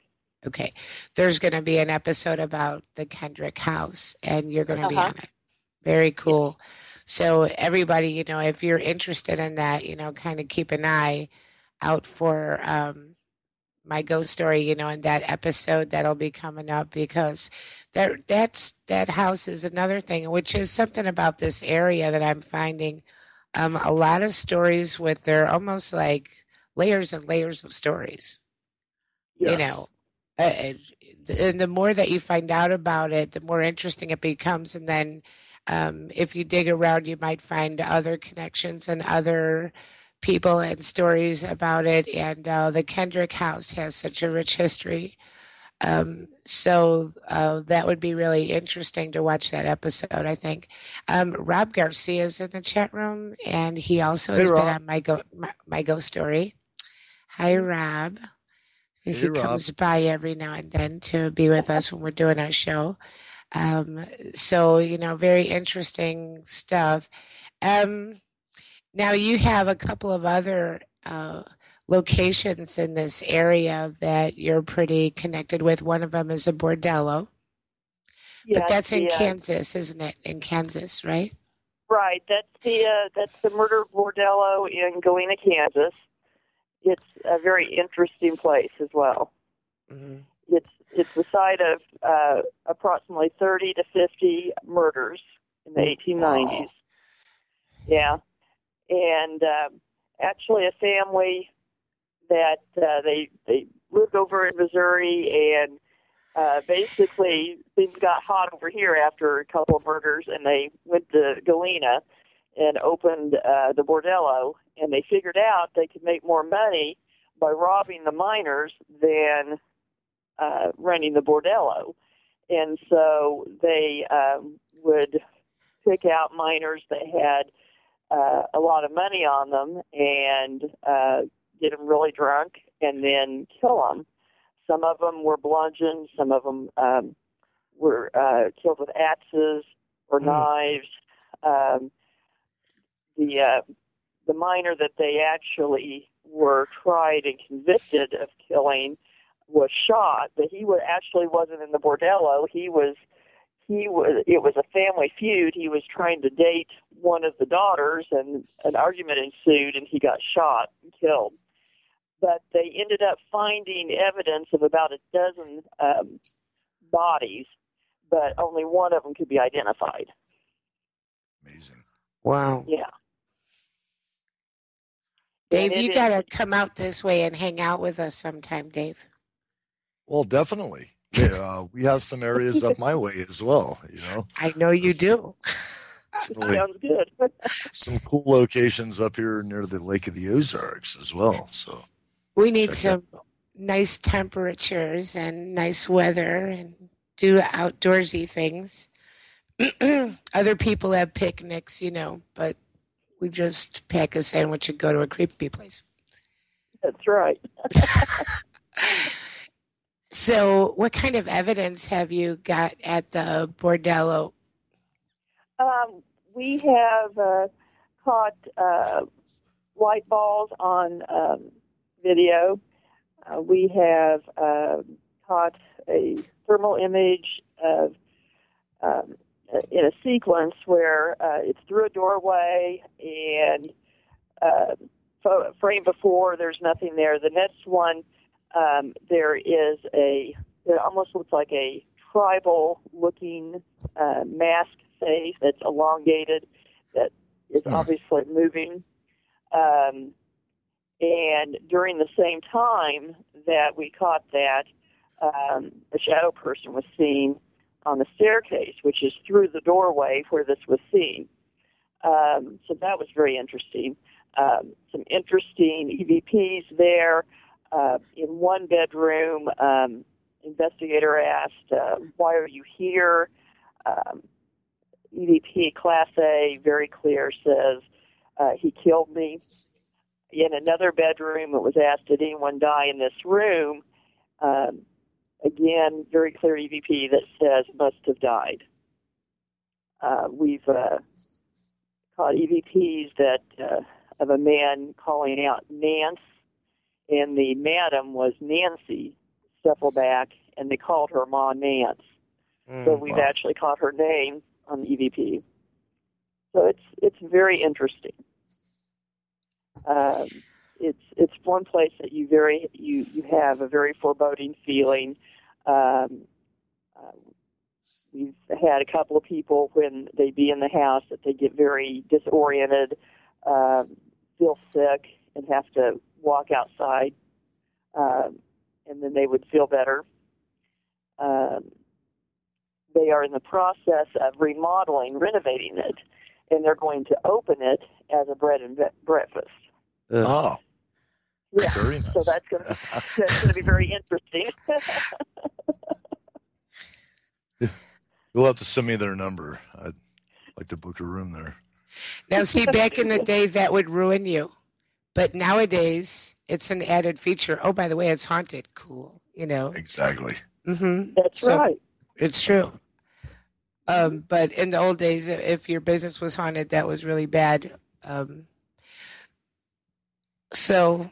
Okay. There's going to be an episode about the Kendrick house, and you're going to be Uh-huh. on it. Very cool. So everybody, you know, if you're interested in that, you know, kind of keep an eye out for um, my ghost story, you know, in that episode that'll be coming up, because that that's that house is another thing, which is something about this area that I'm finding um, a lot of stories with they're almost like layers and layers of stories, you Yes. know. Uh, and the more that you find out about it, the more interesting it becomes. And then um, if you dig around, you might find other connections and other people and stories about it. And uh, the Kendrick house has such a rich history. Um, so uh, that would be really interesting to watch that episode, I think. Um, Rob Garcia is in the chat room, and he also Hey, has been Rob. on my go my, my ghost story. Hi, Rob. Hey, He Rob. comes by every now and then to be with us when we're doing our show. Um, so, you know, very interesting stuff. Um, now, you have a couple of other uh, locations in this area that you're pretty connected with. One of them is a bordello, Yes, but that's in the, uh, Kansas, isn't it? In Kansas, right? right. That's the uh, that's the murder bordello in Galena, Kansas. It's a very interesting place as well. Mm-hmm. It's it's the site of uh, approximately thirty to fifty murders in the eighteen nineties. Yeah, and um, actually a family that uh, they they lived over in Missouri, and uh, basically things got hot over here after a couple of murders, and they went to Galena and opened uh, the bordello, and they figured out they could make more money by robbing the minors than uh, running the bordello. And so they um, would pick out minors that had uh, a lot of money on them and uh, get them really drunk and then kill them. Some of them were bludgeoned. Some of them um, were uh, killed with axes or Mm. knives. Um, the uh, the minor that they actually were tried and convicted of killing was shot, but he was actually wasn't in the bordello. He was he was it was a family feud. He was trying to date one of the daughters, and an argument ensued, and he got shot and killed. But they ended up finding evidence of about a dozen um, bodies, but only one of them could be identified. Amazing. Wow. Yeah. Dave, And it you is- got to come out this way and hang out with us sometime, Dave. Well, definitely. Yeah, uh, we have some areas up my way as well. You know, I know you do. some, really- Sounds good. some cool locations up here near the Lake of the Ozarks as well. So We need Check some nice temperatures and nice weather and do outdoorsy things. Other people have picnics, you know, but we just pack a sandwich and go to a creepy place. That's right. So, what kind of evidence have you got at the bordello? Um, we have uh, caught uh, light balls on um, video. Uh, we have uh, caught a thermal image of um, in a sequence where uh, it's through a doorway, and uh, fo- frame before there's nothing there. The next one, um, there is a it almost looks like a tribal-looking uh, mask face that's elongated, that is Hmm. obviously moving. Um, and during the same time that we caught that, um, a shadow person was seen on the staircase, which is through the doorway where this was seen. Um, so that was very interesting. Um, some interesting E V Ps there. Uh, in one bedroom, um, investigator asked, uh, why are you here? Um, E V P Class A, very clear, says, uh, he killed me. In another bedroom, it was asked, did anyone die in this room? Um, again, very clear E V P that says must have died. Uh, we've uh, caught E V Ps that uh, of a man calling out Nance, and the madam was Nancy. several back, and they called her Ma Nance. Mm. So we've Wow. actually caught her name on the E V P. So it's it's very interesting. Um, it's it's one place that you very you, you have a very foreboding feeling. Um, uh, we've had a couple of people when they be in the house that they get very disoriented, um, feel sick, and have to walk outside, um, and then they would feel better. Um, they are in the process of remodeling, renovating it, and they're going to open it as a bread and be- breakfast. Oh, Yeah, very nice. so that's going to that's going to be very interesting. You'll have to send me their number. I'd like to book a room there. Now, see, back in the day, that would ruin you. But nowadays, it's an added feature. Oh, by the way, it's haunted. Cool. You know? Exactly. Mm-hmm. That's So, right. It's true. Um, but in the old days, if your business was haunted, that was really bad. Um, so,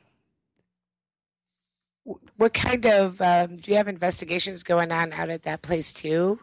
wh- what kind of, um, do you have investigations going on out at that place too?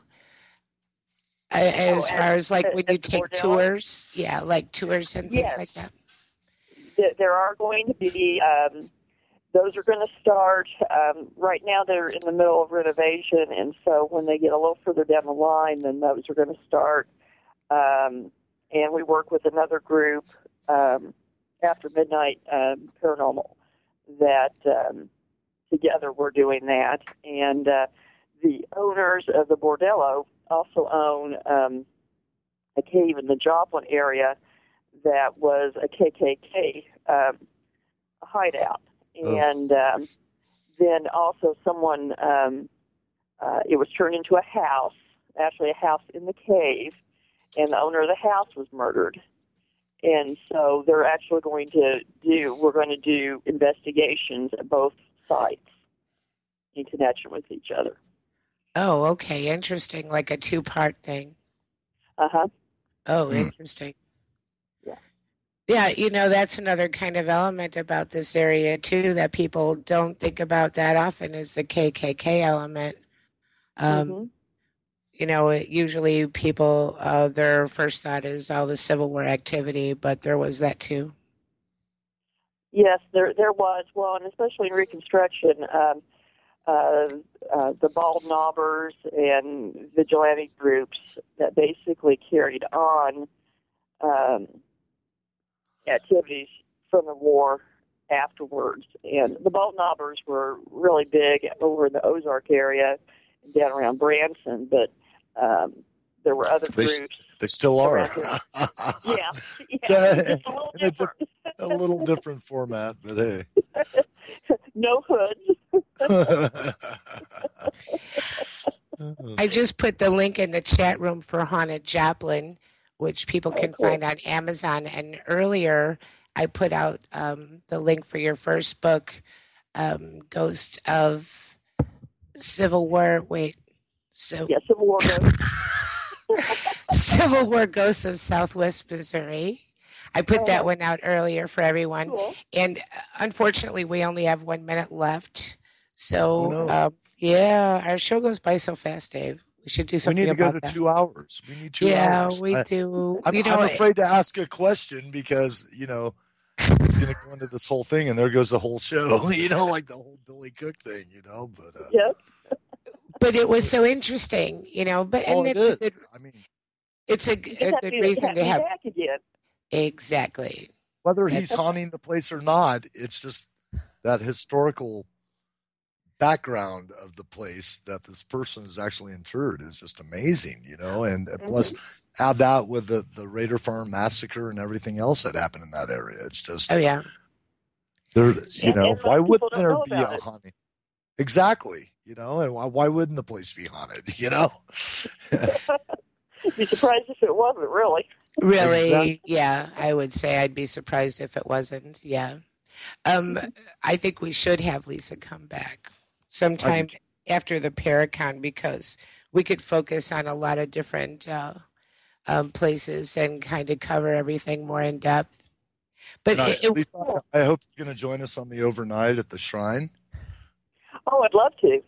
A- As Oh, far at- as like at- when at you the take bordello? tours? Yeah, like tours and things Yes. like that. Th- There are going to be, um, those are going to start, um, right now they're in the middle of renovation, and so when they get a little further down the line, then those are going to start. Um, and we work with another group, um, After Midnight um, Paranormal, that um, together we're doing that. And uh, the owners of the Bordello also own um, a cave in the Joplin area that was a K K K um, hideout. And um, then also someone, um, uh, it was turned into a house, actually a house in the cave, and the owner of the house was murdered. And so they're actually going to do, we're going to do investigations at both sites in connection with each other. Oh, okay. Interesting. Like a two-part thing. Uh-huh. Oh, Hmm. interesting. Yeah. Yeah, you know, that's another kind of element about this area too that people don't think about that often is the K K K element. Um, Mhm. You know, it, usually people, uh, their first thought is all the Civil War activity, but there was that too. Yes, there there was. Well, and especially in Reconstruction, um, uh, uh, the Bald Knobbers and vigilante groups that basically carried on um, activities from the war afterwards. And the Bald Knobbers were really big over in the Ozark area, down around Branson, but um, there were other They, groups. they still are. around here. Yeah, yeah, It's a- just a little in a, different. diff- a little different format, but hey. No hoods. I just put the link in the chat room for Haunted Joplin, which people Oh, can cool. find on Amazon. And earlier, I put out um, the link for your first book, um, Ghost of Civil War. Wait, so Yeah, Civil War goes. Civil War Ghosts of Southwest Missouri. I put that Uh-huh. one out earlier for everyone. Cool. And uh, unfortunately, we only have one minute left. Oh, So, no. um, yeah, our show goes by so fast, Dave. We should do We something need to go about to that. two hours. We need two yeah, hours. we I, do. I'm, you know, I'm afraid to ask a question because, you know, it's going to go into this whole thing and there goes the whole show, you know, like the whole Billy Cook thing, you know, but uh, Yep. but it was so interesting, you know. But oh, and it it's a is. good, I mean, it's a, You g- just a have good to reason have to me have back again. exactly. whether he's That's- haunting the place or not, it's just that historical background of the place that this person is actually interred is just amazing, you know, and Mm-hmm. plus add that with the, the Raider Farm massacre and everything else that happened in that area. It's just, Oh yeah, there, you And- know, and why most wouldn't people don't there know be a about it. haunting? Exactly, you know, and why, why wouldn't the place be haunted, you know? Be surprised if it wasn't, really. really, Exactly. yeah. I would say I'd be surprised if it wasn't. Yeah. Um, I think we should have Lisa come back sometime after the Paracon because we could focus on a lot of different uh, um, places and kind of cover everything more in depth. But And I, it, it, Lisa, I hope you're going to join us on the overnight at the shrine. Oh, I'd love to.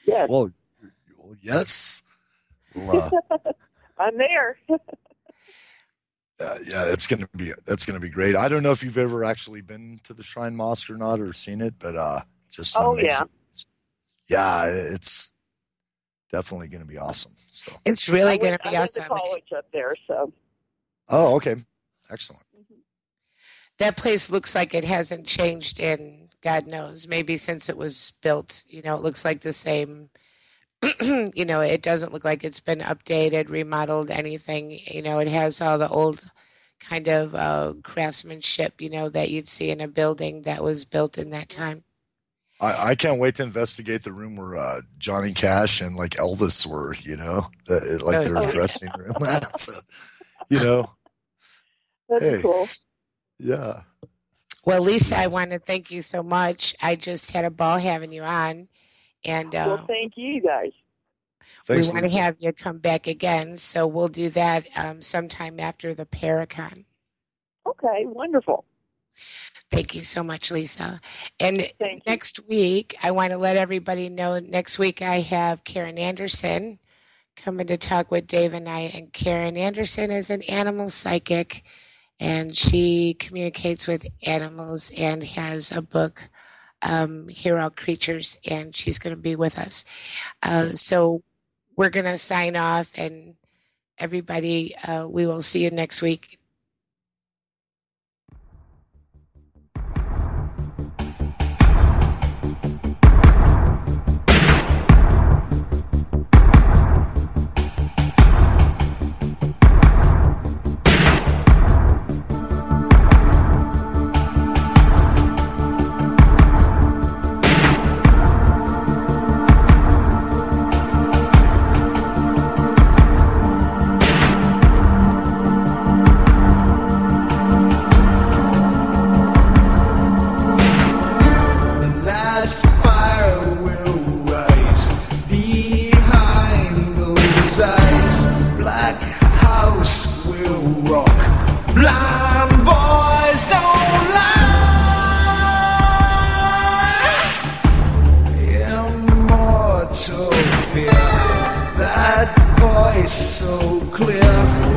Yes. Well, well yes. Well, uh, I'm there. uh, yeah, it's gonna be that's gonna be great. I don't know if you've ever actually been to the Shrine Mosque or not, or seen it, but uh, just Oh, amazing. Yeah, it's definitely gonna be awesome. So It's really I going went, to be I awesome. went to college up there, so. oh, okay, excellent. That place looks like it hasn't changed in God knows, maybe since it was built. You know, it looks like the same. You know, it doesn't look like it's been updated, remodeled, anything. You know, it has all the old kind of uh, craftsmanship, you know, that you'd see in a building that was built in that time. I, I can't wait to investigate the room where uh, Johnny Cash and like Elvis were. You know, the, like Oh, their yeah. dressing room. So, you know, That'd Hey. be cool. yeah. Well, Lisa, I want to thank you so much. I just had a ball having you on, and uh, Well, thank you guys. Thanks, we want to Lisa. have you come back again. So we'll do that um, sometime after the Paracon. Okay, wonderful. Thank you so much, Lisa. And Thank you. next week, I want to let everybody know next week I have Karen Anderson coming to talk with Dave and I. And Karen Anderson is an animal psychic, and she communicates with animals and has a book, um, Hear All Creatures, and she's going to be with us. Uh, so we're going to sign off, and everybody, uh, we will see you next week. The last fire will rise behind those eyes. Black house will rock. Blind boys don't lie. Immortal fear. That voice so clear.